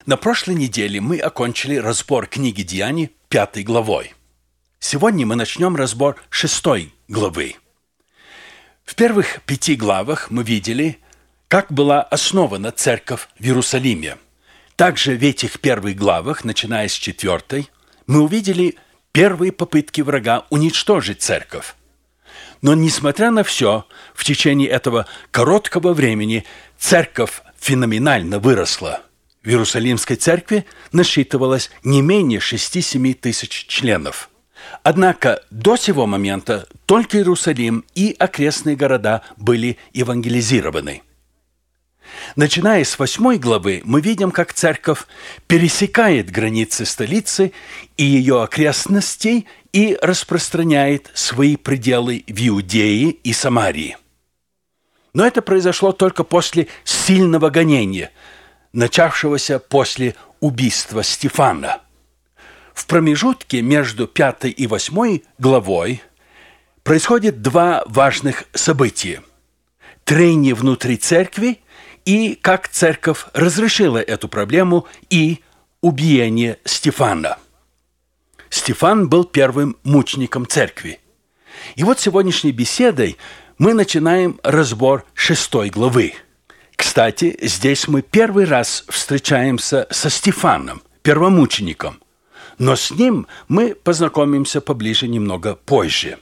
На прошлой неделе мы окончили разбор книги Деяний 5 главой. Сегодня мы начнем разбор 6 главы. В первых 5 главах мы видели, как была основана церковь в Иерусалиме. Также в этих первых главах, начиная с 4, мы увидели первые попытки врага уничтожить церковь. Но, несмотря на все, в течение этого короткого времени церковь феноменально выросла. В Иерусалимской церкви насчитывалось не менее 6-7 тысяч членов. Однако до сего момента только Иерусалим и окрестные города были евангелизированы. Начиная с 8 главы, мы видим, как церковь пересекает границы столицы и ее окрестностей и распространяет свои пределы в Иудее и Самарии. Но это произошло только после сильного гонения, начавшегося после убийства Стефана. В промежутке между 5 и 8 главой происходит два важных события: трение внутри церкви и как церковь разрешила эту проблему, и убиение Стефана. Стефан был первым мучеником церкви. И вот сегодняшней беседой мы начинаем разбор 6 главы. Кстати, здесь мы первый раз встречаемся со Стефаном, первомучеником, но с ним мы познакомимся поближе немного позже.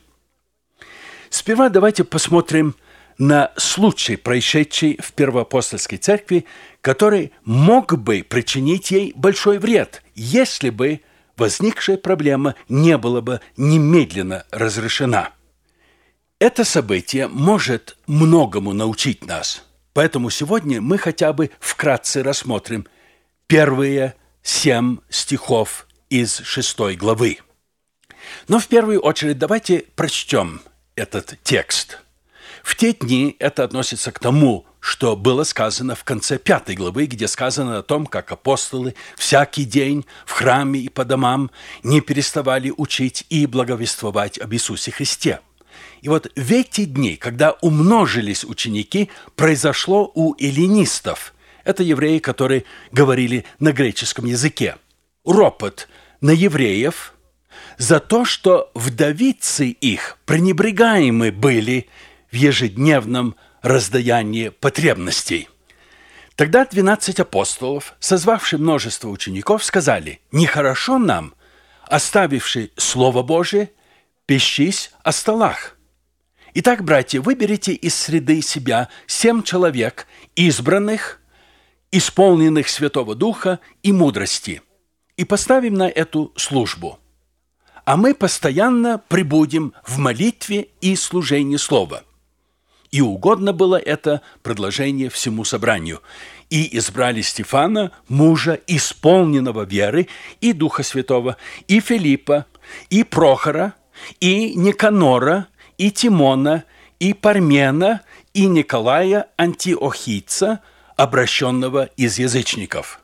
Сперва давайте посмотрим на случай, происшедший в Первоапостольской церкви, который мог бы причинить ей большой вред, если бы возникшая проблема не была бы немедленно разрешена. Это событие может многому научить нас, поэтому сегодня мы хотя бы вкратце рассмотрим первые 7 стихов из 6 главы. Но в первую очередь давайте прочтем этот текст. В те дни это относится к тому, что было сказано в конце 5 главы, где сказано о том, как апостолы всякий день в храме и по домам не переставали учить и благовествовать об Иисусе Христе. И вот в эти дни, когда умножились ученики, произошло у эллинистов, это евреи, которые говорили на греческом языке, ропот на евреев за то, что вдовицы их пренебрегаемы были в ежедневном раздаянии потребностей. Тогда 12 апостолов, созвавшие множество учеников, сказали: «Нехорошо нам, оставивши Слово Божие, пещись о столах. Итак, братья, выберите из среды себя 7 человек, избранных, исполненных Святого Духа и мудрости, и поставим на эту службу. А мы постоянно пребудем в молитве и служении Слова». И угодно было это предложение всему собранию. И избрали Стефана, мужа, исполненного веры и Духа Святого, и Филиппа, и Прохора, и Никанора, и Тимона, и Пармена, и Николая Антиохийца, обращенного из язычников.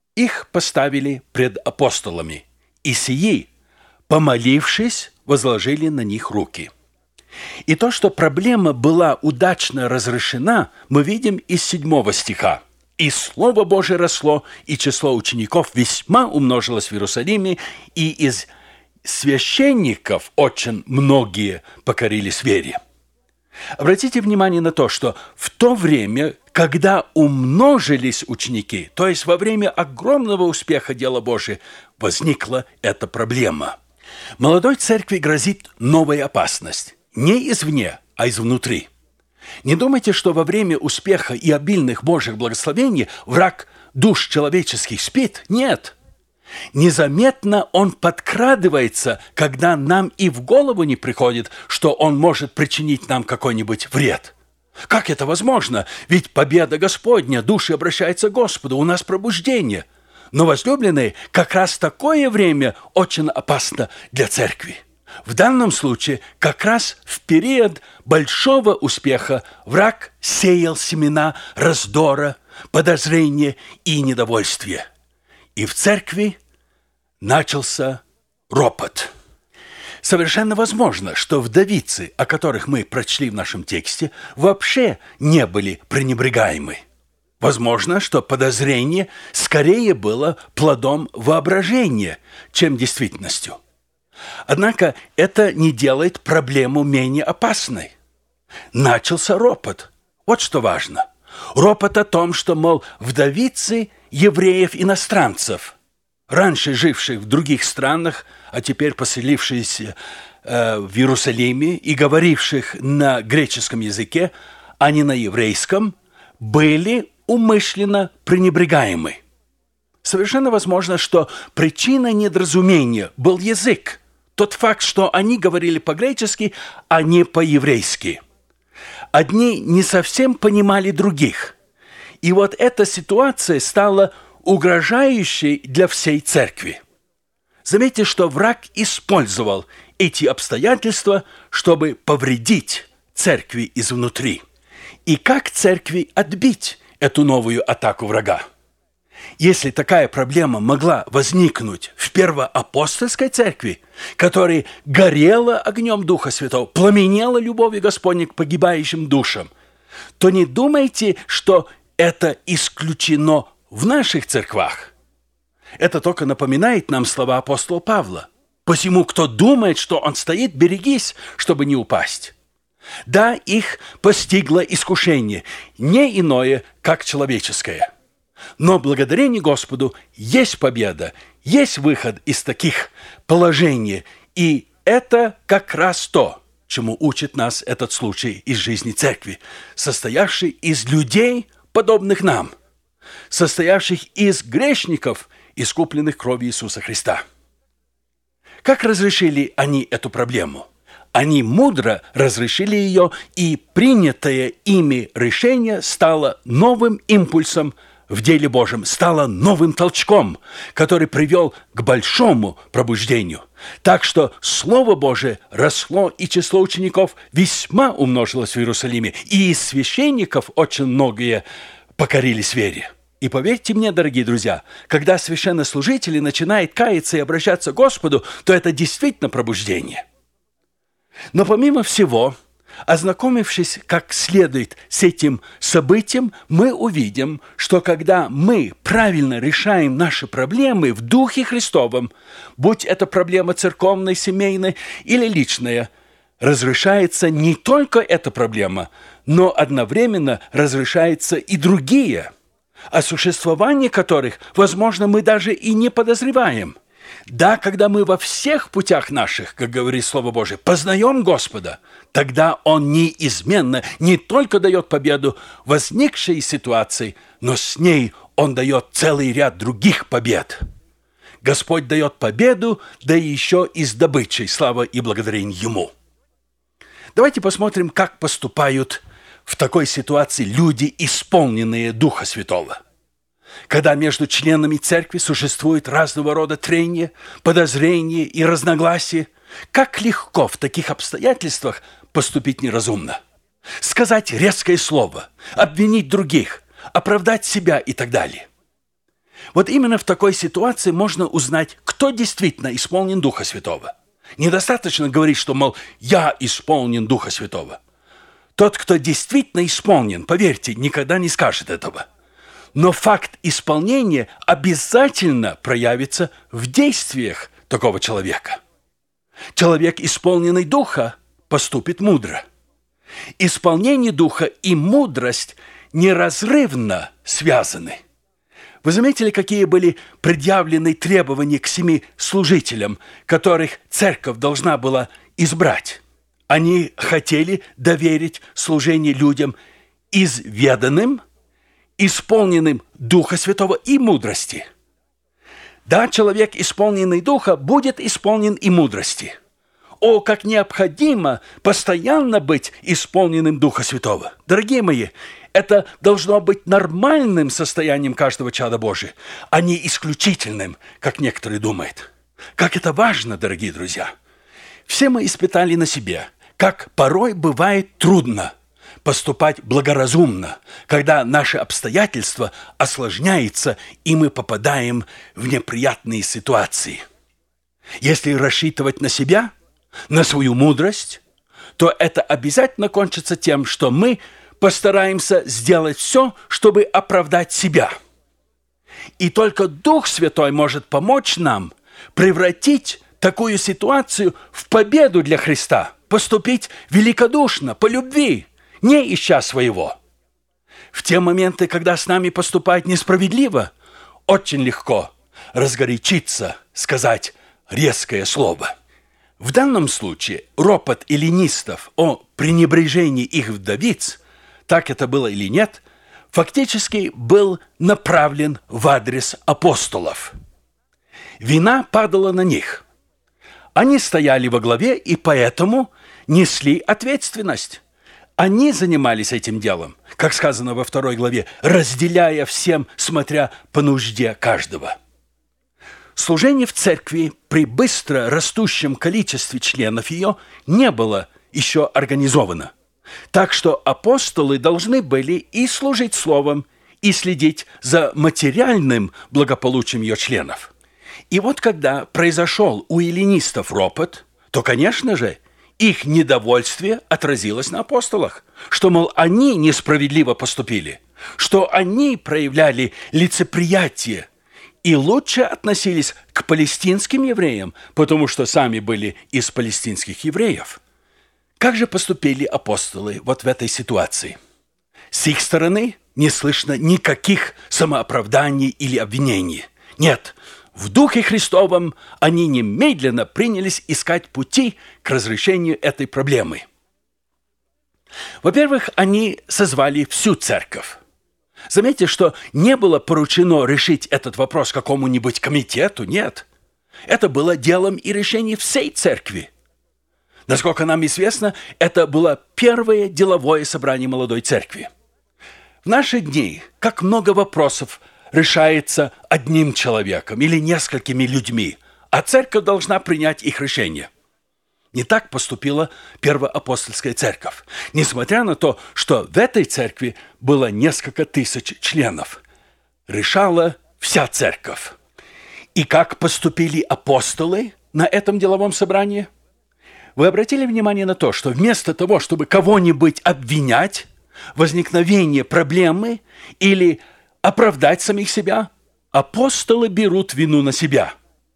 Их поставили пред апостолами, и сии, помолившись, возложили на них руки. И то, что проблема была удачно разрешена, мы видим из 7 стиха. «И Слово Божие росло, и число учеников весьма умножилось в Иерусалиме, и из священников очень многие покорились вере». Обратите внимание на то, что в то время, когда умножились ученики, то есть во время огромного успеха дела Божия, возникла эта проблема. Молодой церкви грозит новая опасность. Не извне, а изнутри. Не думайте, что во время успеха и обильных Божьих благословений враг душ человеческих спит. Нет. Незаметно он подкрадывается, когда нам и в голову не приходит, что он может причинить нам какой-нибудь вред. Как это возможно? Ведь победа Господня, души обращаются к Господу, у нас пробуждение. Но, возлюбленные, как раз такое время очень опасно для церкви. В данном случае, как раз в период большого успеха враг сеял семена раздора, подозрения и недовольствия. И в церкви начался ропот. Совершенно возможно, что вдовицы, о которых мы прочли в нашем тексте, вообще не были пренебрегаемы. Возможно, что подозрение скорее было плодом воображения, чем действительностью. Однако это не делает проблему менее опасной. Начался ропот. Вот что важно. Ропот о том, что, мол, вдовицы евреев-иностранцев, раньше живших в других странах, а теперь поселившиеся в Иерусалиме и говоривших на греческом языке, а не на еврейском, были умышленно пренебрегаемы. Совершенно возможно, что причиной недоразумения был язык, тот факт, что они говорили по-гречески, а не по-еврейски. Одни не совсем понимали других. И вот эта ситуация стала угрожающей для всей церкви. Заметьте, что враг использовал эти обстоятельства, чтобы повредить церкви изнутри. И как церкви отбить эту новую атаку врага? Если такая проблема могла возникнуть в первоапостольской церкви, которая горела огнем Духа Святого, пламенела любовью Господней к погибающим душам, то не думайте, что это исключено в наших церквах. Это только напоминает нам слова апостола Павла. «Посему, кто думает, что он стоит, берегись, чтобы не упасть». Да, их постигло искушение, не иное, как человеческое. Но благодарение Господу есть победа, есть выход из таких положений. И это как раз то, чему учит нас этот случай из жизни церкви, состоявший из людей, подобных нам, состоявших из грешников, искупленных кровью Иисуса Христа. Как разрешили они эту проблему? Они мудро разрешили ее, и принятое ими решение стало новым импульсом в деле Божьем, стало новым толчком, который привел к большому пробуждению. Так что Слово Божие росло, и число учеников весьма умножилось в Иерусалиме, и из священников очень многие покорились вере. И поверьте мне, дорогие друзья, когда священнослужители начинают каяться и обращаться к Господу, то это действительно пробуждение. Но помимо всего, ознакомившись как следует с этим событием, мы увидим, что когда мы правильно решаем наши проблемы в Духе Христовом, будь это проблема церковная, семейная или личная, разрешается не только эта проблема, но одновременно разрешаются и другие, о существовании которых, возможно, мы даже и не подозреваем. Да, когда мы во всех путях наших, как говорит Слово Божие, познаем Господа, тогда Он неизменно не только дает победу в возникшей ситуации, но с ней Он дает целый ряд других побед. Господь дает победу, да и еще и с добычей, слава и благодарение Ему. Давайте посмотрим, как поступают в такой ситуации люди, исполненные Духа Святого. Когда между членами церкви существует разного рода трения, подозрения и разногласия, как легко в таких обстоятельствах поступить неразумно. Сказать резкое слово, обвинить других, оправдать себя и так далее. Вот именно в такой ситуации можно узнать, кто действительно исполнен Духа Святого. Недостаточно говорить, что, мол, я исполнен Духа Святого. Тот, кто действительно исполнен, поверьте, никогда не скажет этого. Но факт исполнения обязательно проявится в действиях такого человека. Человек, исполненный Духа, поступит мудро. Исполнение Духа и мудрость неразрывно связаны. Вы заметили, какие были предъявлены требования к 7 служителям, которых церковь должна была избрать? Они хотели доверить служение людям изведанным, исполненным Духа Святого и мудрости. Да, человек, исполненный Духа, будет исполнен и мудрости. О, как необходимо постоянно быть исполненным Духа Святого. Дорогие мои, это должно быть нормальным состоянием каждого чада Божия, а не исключительным, как некоторые думают. Как это важно, дорогие друзья. Все мы испытали на себе, как порой бывает трудно поступать благоразумно, когда наши обстоятельства осложняются, и мы попадаем в неприятные ситуации. Если рассчитывать на себя, на свою мудрость, то это обязательно кончится тем, что мы постараемся сделать все, чтобы оправдать себя. И только Дух Святой может помочь нам превратить такую ситуацию в победу для Христа, поступить великодушно, по любви, не ища своего. В те моменты, когда с нами поступают несправедливо, очень легко разгорячиться, сказать резкое слово. В данном случае ропот эллинистов о пренебрежении их вдовиц, так это было или нет, фактически был направлен в адрес апостолов. Вина падала на них. Они стояли во главе и поэтому несли ответственность. Они занимались этим делом, как сказано во 2 главе, разделяя всем, смотря по нужде каждого. Служение в церкви при быстро растущем количестве членов ее не было еще организовано. Так что апостолы должны были и служить словом, и следить за материальным благополучием ее членов. И вот когда произошел у эллинистов ропот, то, конечно же, их недовольствие отразилось на апостолах, что, мол, они несправедливо поступили, что они проявляли лицеприятие и лучше относились к палестинским евреям, потому что сами были из палестинских евреев. Как же поступили апостолы вот в этой ситуации? С их стороны не слышно никаких самооправданий или обвинений. Нет, в Духе Христовом они немедленно принялись искать пути к разрешению этой проблемы. Во-первых, они созвали всю церковь. Заметьте, что не было поручено решить этот вопрос какому-нибудь комитету, нет. Это было делом и решением всей церкви. Насколько нам известно, это было первое деловое собрание молодой церкви. В наши дни как много вопросов решается одним человеком или несколькими людьми, а церковь должна принять их решение. Не так поступила первоапостольская церковь, несмотря на то, что в этой церкви было несколько тысяч членов. Решала вся церковь. И как поступили апостолы на этом деловом собрании? Вы обратили внимание на то, что вместо того, чтобы кого-нибудь обвинять, возникновение проблемы или оправдать самих себя, апостолы берут вину на себя.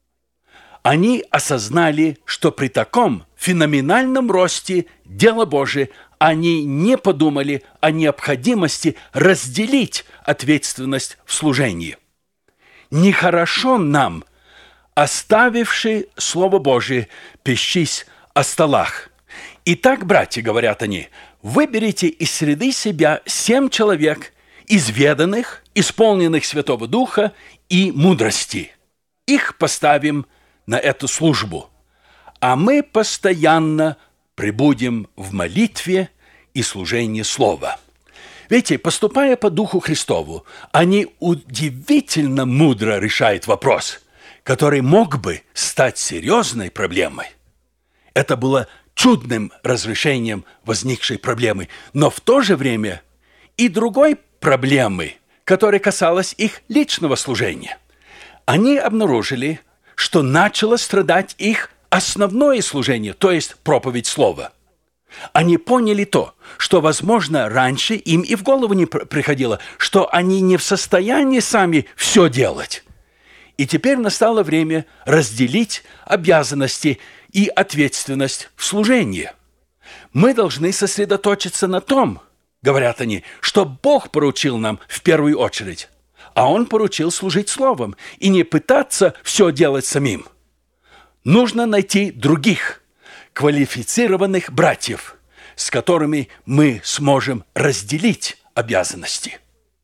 Они осознали, что при таком феноменальном росте дела Божие они не подумали о необходимости разделить ответственность в служении. Нехорошо нам, оставивши Слово Божие, пещись о столах. Итак, братья, говорят они, выберите из среды себя 7 человек, изведанных, исполненных Святого Духа и мудрости. Их поставим на эту службу, а мы постоянно пребудем в молитве и служении Слова. Видите, поступая по Духу Христову, они удивительно мудро решают вопрос, который мог бы стать серьезной проблемой. Это было чудным разрешением возникшей проблемы, но в то же время и другой проблемы, которая касалась их личного служения. Они обнаружили, что начало страдать их основное служение, то есть проповедь слова. Они поняли то, что, возможно, раньше им и в голову не приходило, что они не в состоянии сами все делать. И теперь настало время разделить обязанности и ответственность в служении. Мы должны сосредоточиться на том, говорят они, что Бог поручил нам в первую очередь, а Он поручил служить Словом и не пытаться все делать самим. Нужно найти других, квалифицированных братьев, с которыми мы сможем разделить обязанности.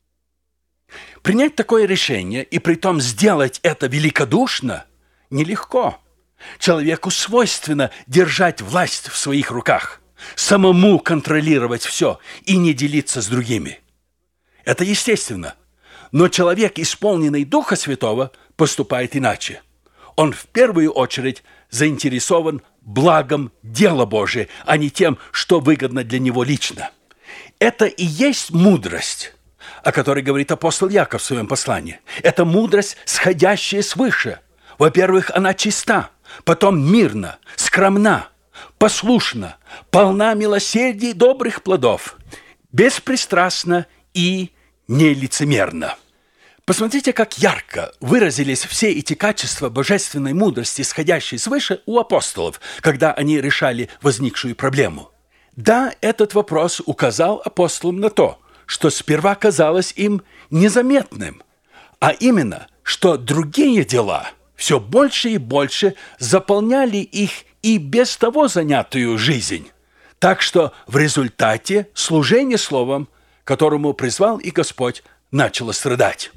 Принять такое решение и притом сделать это великодушно нелегко. Человеку свойственно держать власть в своих руках, самому контролировать все и не делиться с другими. Это естественно. Но человек, исполненный Духа Святого, поступает иначе. Он в первую очередь заинтересован благом дела Божия, а не тем, что выгодно для него лично. Это и есть мудрость, о которой говорит апостол Яков в своем послании. Это мудрость, сходящая свыше. Во-первых, она чиста, потом мирна, скромна, послушна, полна милосердия и добрых плодов, беспристрастно и нелицемерно. Посмотрите, как ярко выразились все эти качества божественной мудрости, исходящей свыше, у апостолов, когда они решали возникшую проблему. Да, этот вопрос указал апостолам на то, что сперва казалось им незаметным, а именно, что другие дела все больше и больше заполняли их и без того занятую жизнь. Так что в результате служение словом, которому призвал и Господь, начало страдать.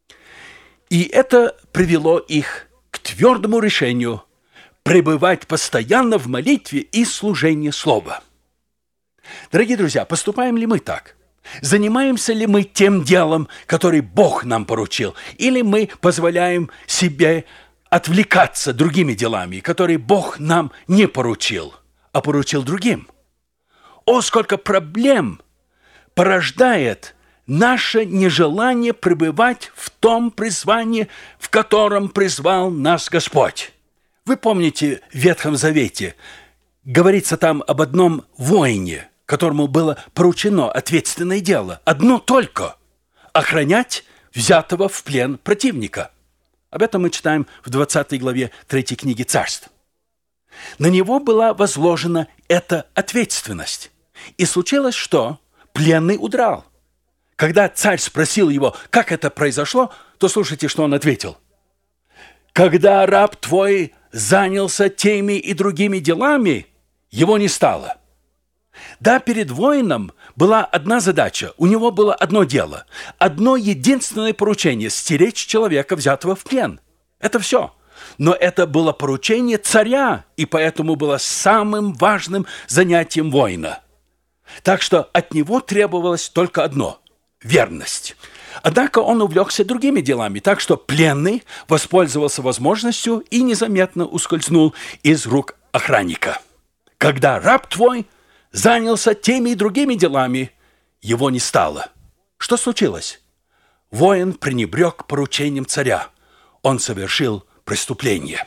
И это привело их к твердому решению пребывать постоянно в молитве и служении слова. Дорогие друзья, поступаем ли мы так? Занимаемся ли мы тем делом, который Бог нам поручил? Или мы позволяем себе отвлекаться другими делами, которые Бог нам не поручил, а поручил другим? О, сколько проблем порождает наше нежелание пребывать в том призвании, в котором призвал нас Господь. Вы помните, в Ветхом Завете говорится там об одном воине, которому было поручено ответственное дело. Одно только – охранять взятого в плен противника. Об этом мы читаем в 20 главе 3 книги Царств. На него была возложена эта ответственность. И случилось, что пленный удрал. Когда царь спросил его, как это произошло, то слушайте, что он ответил. «Когда раб твой занялся теми и другими делами, его не стало». Да, перед воином была одна задача, у него было одно дело, одно единственное поручение – стеречь человека, взятого в плен. Это все. Но это было поручение царя, и поэтому было самым важным занятием воина. Так что от него требовалось только одно – верность. Однако он увлекся другими делами, так что пленный воспользовался возможностью и незаметно ускользнул из рук охранника. Когда раб твой занялся теми и другими делами, его не стало. Что случилось? Воин пренебрег поручением царя. Он совершил преступление.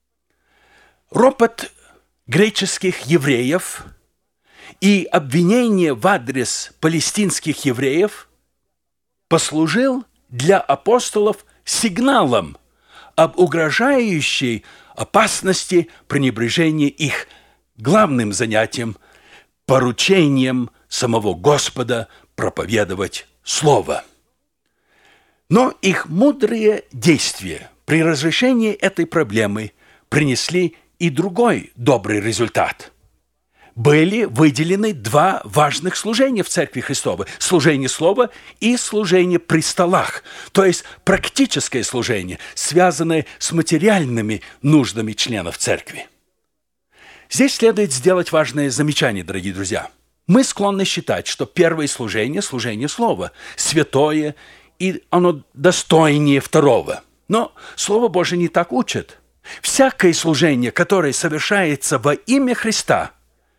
Ропот греческих евреев и обвинение в адрес палестинских евреев послужил для апостолов сигналом об угрожающей опасности пренебрежения их главным занятием, поручением самого Господа проповедовать Слово. Но их мудрые действия при разрешении этой проблемы принесли и другой добрый результат. Были выделены два важных служения в Церкви Христовой – служение Слова и служение при столах, то есть практическое служение, связанное с материальными нуждами членов Церкви. Здесь следует сделать важное замечание, дорогие друзья. Мы склонны считать, что первое служение – служение Слова, святое, и оно достойнее второго. Но Слово Божие не так учит. Всякое служение, которое совершается во имя Христа,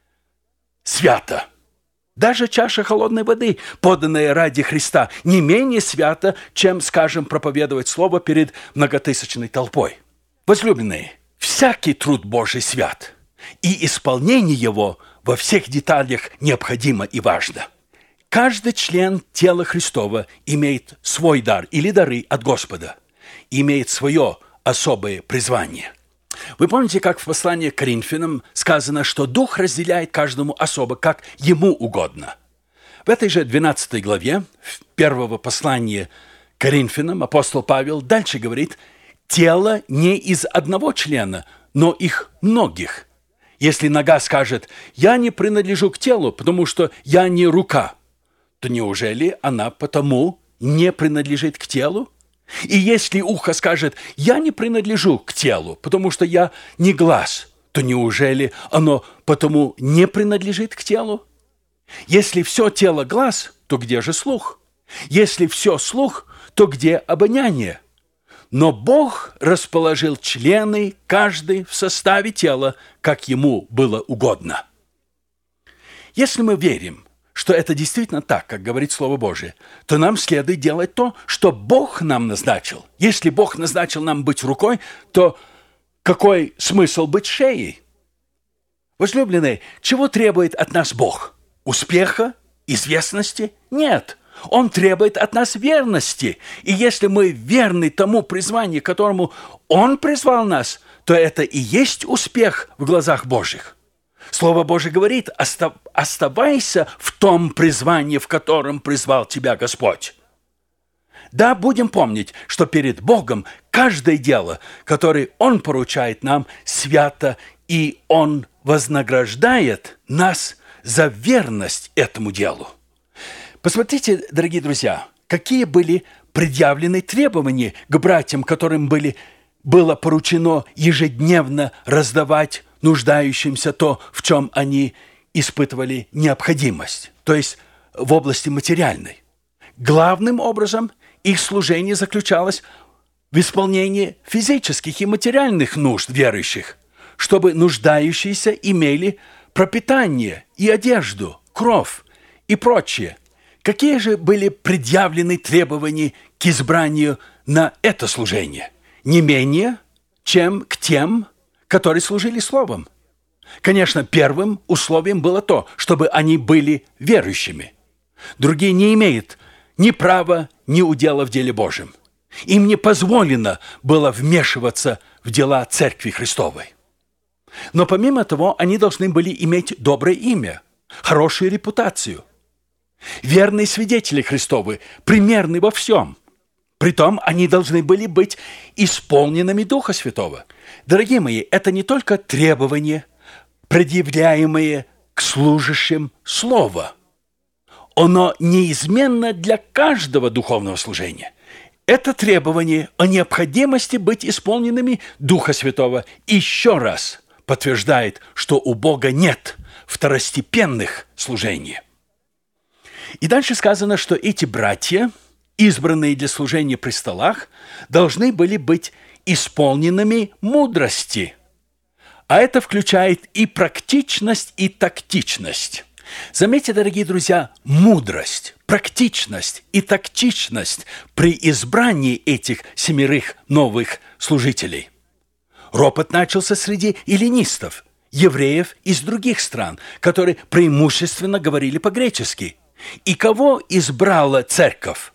свято. Даже чаша холодной воды, поданная ради Христа, не менее свята, чем, скажем, проповедовать Слово перед многотысячной толпой. Возлюбленные, всякий труд Божий свят, и исполнение его во всех деталях необходимо и важно. Каждый член тела Христова имеет свой дар или дары от Господа, имеет свое особое призвание. Вы помните, как в послании к Коринфянам сказано, что Дух разделяет каждому особо, как ему угодно. В этой же 12 главе первого послания к Коринфянам апостол Павел дальше говорит: «Тело не из одного члена, но их многих. Если нога скажет: «Я не принадлежу к телу, потому что я не рука», то неужели она потому не принадлежит к телу? И если ухо скажет: «Я не принадлежу к телу, потому что я не глаз», то неужели оно потому не принадлежит к телу? Если все тело глаз, то где же слух? Если все слух, то где обоняние? Но Бог расположил члены, каждый в составе тела, как ему было угодно. Если мы верим, что это действительно так, как говорит Слово Божие, то нам следует делать то, что Бог нам назначил. Если Бог назначил нам быть рукой, то какой смысл быть шеей? Возлюбленные, чего требует от нас Бог? Успеха известности? Нет. Он требует от нас верности. И если мы верны тому призванию, к которому Он призвал нас, то это и есть успех в глазах Божьих. Слово Божие говорит: оставайся в том призвании, в котором призвал тебя Господь. Да, будем помнить, что перед Богом каждое дело, которое Он поручает нам, свято, и Он вознаграждает нас за верность этому делу. Посмотрите, дорогие друзья, какие были предъявлены требования к братьям, которым было поручено ежедневно раздавать нуждающимся то, в чем они испытывали необходимость, то есть в области материальной. Главным образом их служение заключалось в исполнении физических и материальных нужд верующих, чтобы нуждающиеся имели пропитание и одежду, кров и прочее. Какие же были предъявлены требования к избранию на это служение? Не менее, чем к тем, которые служили Словом. Конечно, первым условием было то, чтобы они были верующими. Другие не имеют ни права, ни удела в деле Божьем. Им не позволено было вмешиваться в дела Церкви Христовой. Но помимо того, они должны были иметь доброе имя, хорошую репутацию. Верные свидетели Христовы, примерны во всем. Притом они должны были быть исполненными Духа Святого. Дорогие мои, это не только требования, предъявляемые к служащим Слова. Оно неизменно для каждого духовного служения. Это требование о необходимости быть исполненными Духа Святого еще раз подтверждает, что у Бога нет второстепенных служений. И дальше сказано, что эти братья, избранные для служения при столах, должны были быть исполненными мудрости. А это включает и практичность, и тактичность. Заметьте, дорогие друзья, мудрость, практичность и тактичность при избрании этих 7 новых служителей. Ропот начался среди эллинистов, евреев из других стран, которые преимущественно говорили по-гречески. И кого избрала церковь?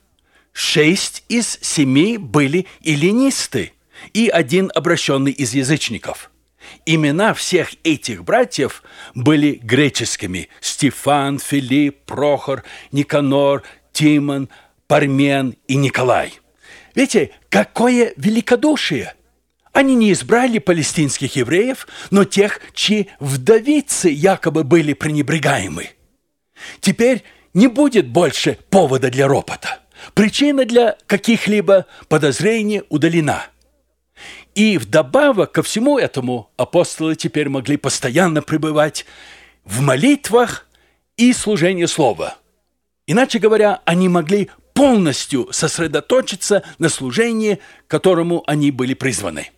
6 из 7 были эллинисты и 1 обращенный из язычников. Имена всех этих братьев были греческими: Стефан, Филипп, Прохор, Никанор, Тимон, Пармен и Николай. Видите, какое великодушие! Они не избрали палестинских евреев, но тех, чьи вдовицы якобы были пренебрегаемы. Теперь не будет больше повода для ропота. Причина для каких-либо подозрений удалена. И вдобавок ко всему этому апостолы теперь могли постоянно пребывать в молитвах и служении Слова. Иначе говоря, они могли полностью сосредоточиться на служении, к которому они были призваны.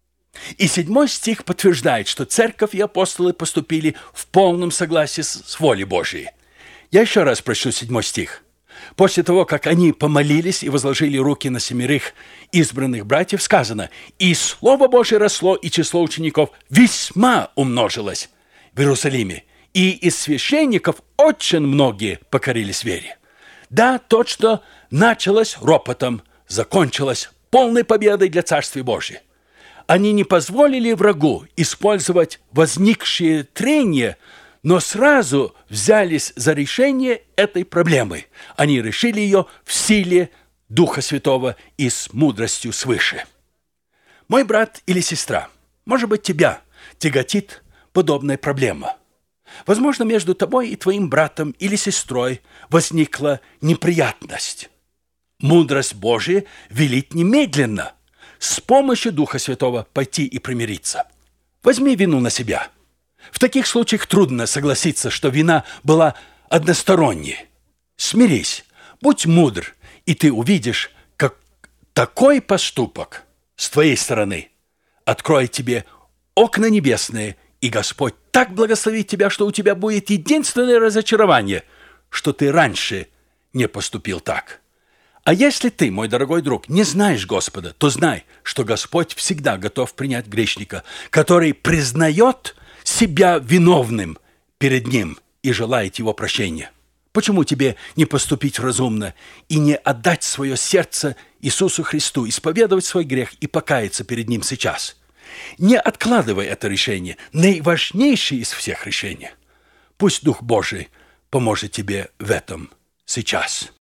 И 7 стих подтверждает, что церковь и апостолы поступили в полном согласии с волей Божией. Я еще раз прочту 7 стих. После того, как они помолились и возложили руки на 7 избранных братьев, сказано: «И Слово Божие росло, и число учеников весьма умножилось в Иерусалиме, и из священников очень многие покорились вере». Да, то, что началось ропотом, закончилось полной победой для Царствия Божия. Они не позволили врагу использовать возникшие трения, но сразу взялись за решение этой проблемы. Они решили ее в силе Духа Святого и с мудростью свыше. Мой брат или сестра, может быть, тебя тяготит подобная проблема. Возможно, между тобой и твоим братом или сестрой возникла неприятность. Мудрость Божия велит немедленно с помощью Духа Святого пойти и примириться. Возьми вину на себя. В таких случаях трудно согласиться, что вина была односторонней. Смирись, будь мудр, и ты увидишь, как такой поступок с твоей стороны откроет тебе окна небесные, и Господь так благословит тебя, что у тебя будет единственное разочарование, что ты раньше не поступил так. А если ты, мой дорогой друг, не знаешь Господа, то знай, что Господь всегда готов принять грешника, который признает себя виновным перед Ним и желает Его прощения. Почему тебе не поступить разумно и не отдать свое сердце Иисусу Христу, исповедовать свой грех и покаяться перед Ним сейчас? Не откладывай это решение, наиважнейшее из всех решений. Пусть Дух Божий поможет тебе в этом сейчас.